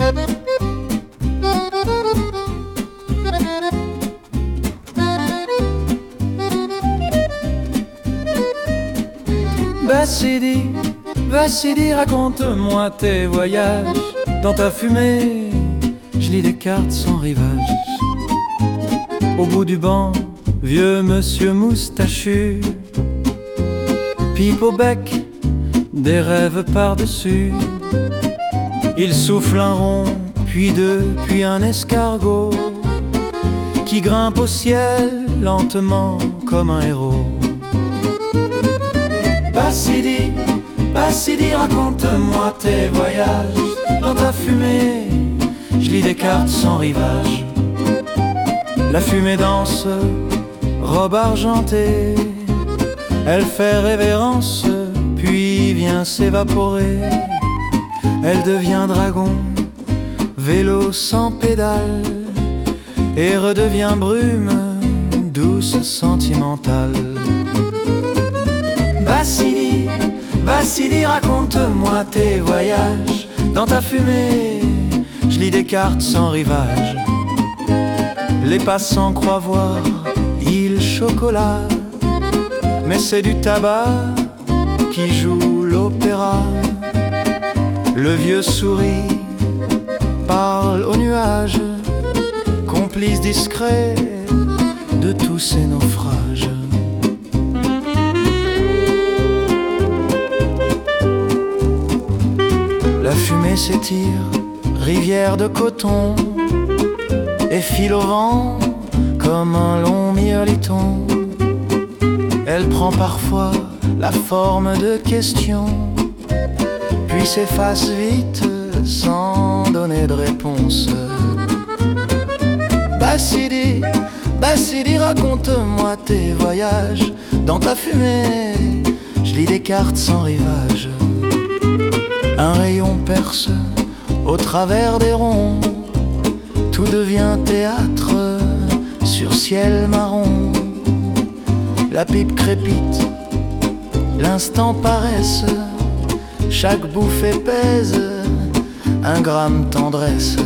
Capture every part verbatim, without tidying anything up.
Bassidi, Bassidi, raconte-moi tes voyages. Dans ta fumée, je lis des cartes sans rivage. Au bout du banc, vieux monsieur moustachu, pipe au bec, des rêves par-dessus. Il souffle un rond, puis deux, puis un escargot qui grimpe au ciel lentement comme un héros. Bassidi, Bassidi, raconte-moi tes voyages. Dans ta fumée, je lis des cartes sans rivage. La fumée danse, robe argentée, elle fait révérence, puis vient s'évaporer. Elle devient dragon, vélo sans pédale, et redevient brume, douce sentimentale. Bassidi, Bassidi, raconte-moi tes voyages. Dans ta fumée, je lis des cartes sans rivage. Les passants croient voir île chocolat, mais c'est du tabac qui joue l'opéra. Le vieux sourit, parle aux nuages, complice discret de tous ces naufrages. La fumée s'étire, rivière de coton, et file au vent comme un long mirliton. Elle prend parfois la forme de questions, puis s'efface vite sans donner de réponse. Bassidi, Bassidi, raconte-moi tes voyages. Dans ta fumée, je lis des cartes sans rivage. Un rayon perce au travers des ronds, tout devient théâtre sur ciel marron. La pipe crépite, l'instant paresse, chaque bouffée pèse un gramme tendresse.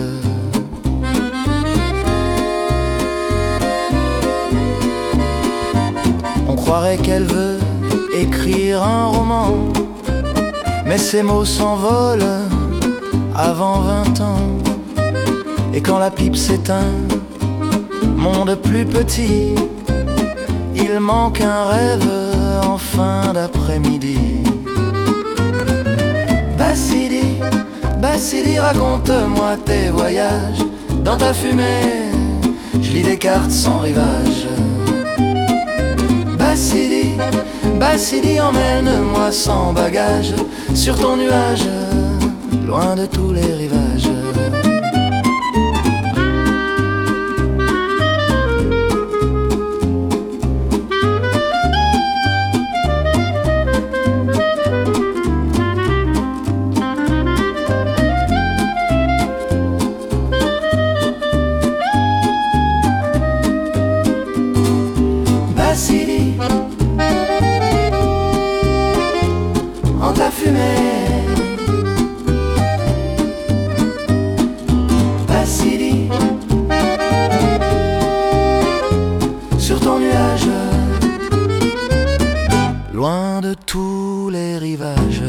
On croirait qu'elle veut écrire un roman, mais ses mots s'envolent avant vingt ans. Et quand la pipe s'éteint, monde plus petit, il manque un rêve en fin d'après-midi. Bassidi, Bassidi, raconte-moi tes voyages. Dans ta fumée, je lis des cartes sans rivage. Bassidi, Bassidi, emmène-moi sans bagage sur ton nuage, loin de tous les rivages. Bassidi, en ta fumée. Bassidi, sur ton nuage, loin de tous les rivages.